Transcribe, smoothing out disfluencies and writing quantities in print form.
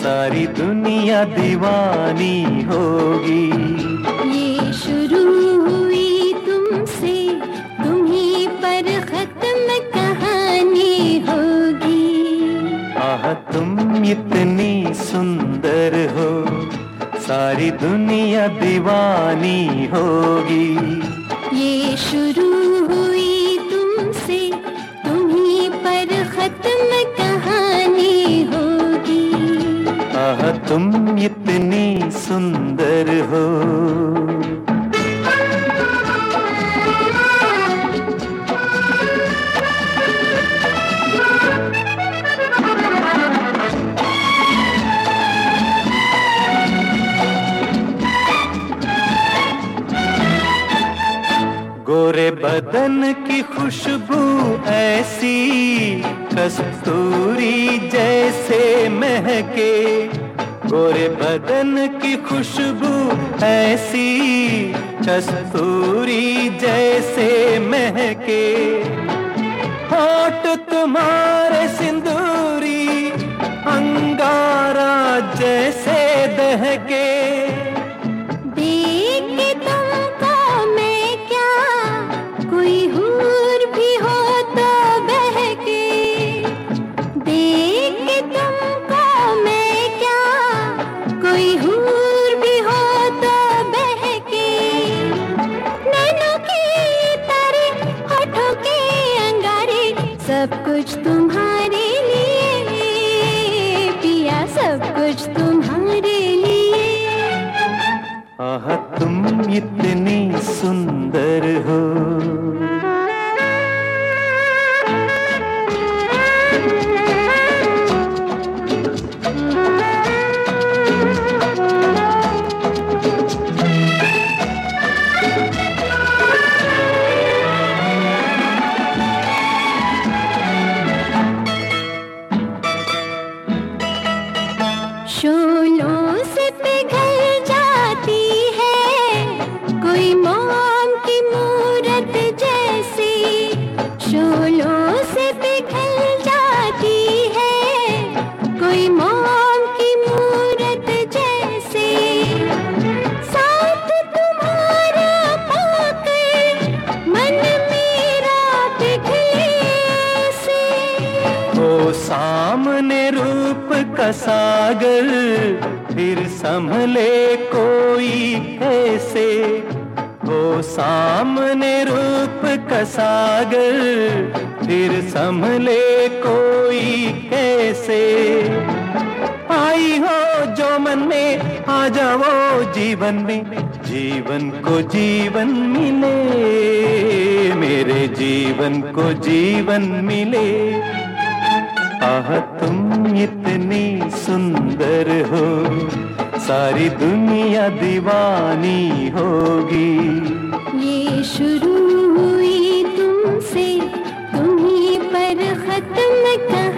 सारी दुनिया दीवानी होगी। ये शुरू हुई तुमसे, तुम्हीं पर खत्म कहानी होगी। आह तुम इतनी सुंदर हो, सारी दुनिया दीवानी होगी। ये शुरू हुई तुमसे, तुम्हीं पर खत्म कहानी होगी। आह तुम इतनी सुंदर हो। गोरे बदन की खुशबू ऐसी, कस्तूरी जैसे महके। गोरे बदन की खुशबू ऐसी, कस्तूरी जैसे महके। होठ तुम्हारे सिंदूरी, अंगारा जैसे दहके। सब कुछ तुम्हारे लिए पिया, सब कुछ तुम्हारे लिए। आह तुम इतनी सुंदर हो। शोलों से पिघल जाती है कोई मोम की मूरत जैसी। शोलों से पिघल जाती है कोई मोम की मूरत जैसे। साथ तुम्हारा पाकर मन मेरा पिघले से। ओ सामने रूप का सागर, फिर संभले कोई कैसे। हो सामने रूप का सागर, फिर संभले कोई कैसे। आई हो जो मन में, आ जाओ जीवन में, जीवन को जीवन मिले, मेरे जीवन को जीवन मिले। आह तुम इतनी सुंदर हो, सारी दुनिया दीवानी होगी। ये शुरू हुई तुमसे, तुम्हीं पर खत्म